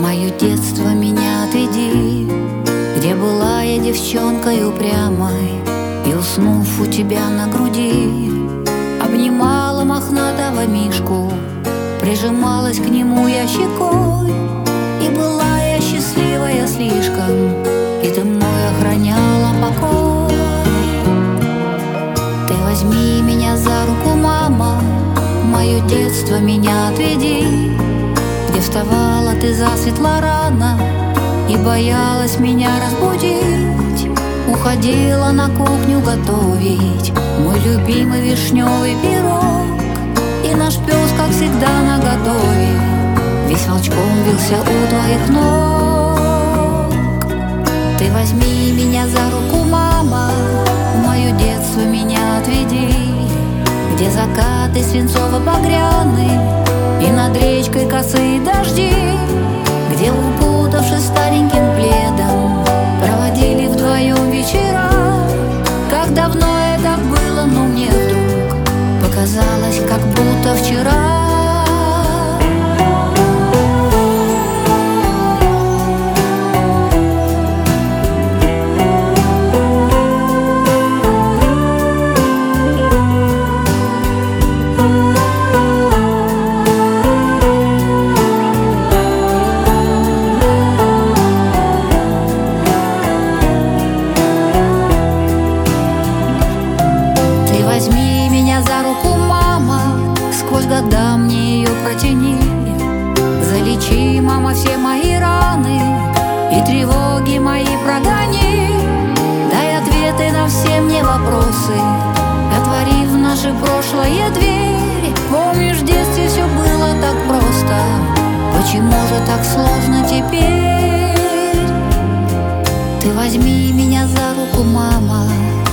мое детство меня отведи, где была я девчонкой упрямой, и, уснув у тебя на груди, обнимала мохнатого мишку, прижималась к нему я щекой. И была я счастливая слишком, и ты мной охраняла покой. Ты возьми меня за руку, мама, мое детство меня отведи, где вставала ты засветло рано и боялась меня разбудить. Уходила на кухню готовить мой любимый вишневый пирог, и наш пес, как всегда, наготове весь волчком вился у твоих ног. Ты возьми меня за руку, мама, в мое детство меня отведи, где закаты свинцово-багряны и над речкой косые дожди, где, укутавшись стареньким пледом, проводили вдвоем вечера. Как давно это было, но мне вдруг показалось, как будто вчера. Возьми меня за руку, мама, сквозь года мне ее протяни. Залечи, мама, все мои раны и тревоги мои прогони. Дай ответы на все мне вопросы, отвори в наше прошлое дверь. Помнишь, в детстве все было так просто, почему же так сложно теперь? Ты возьми меня за руку, мама,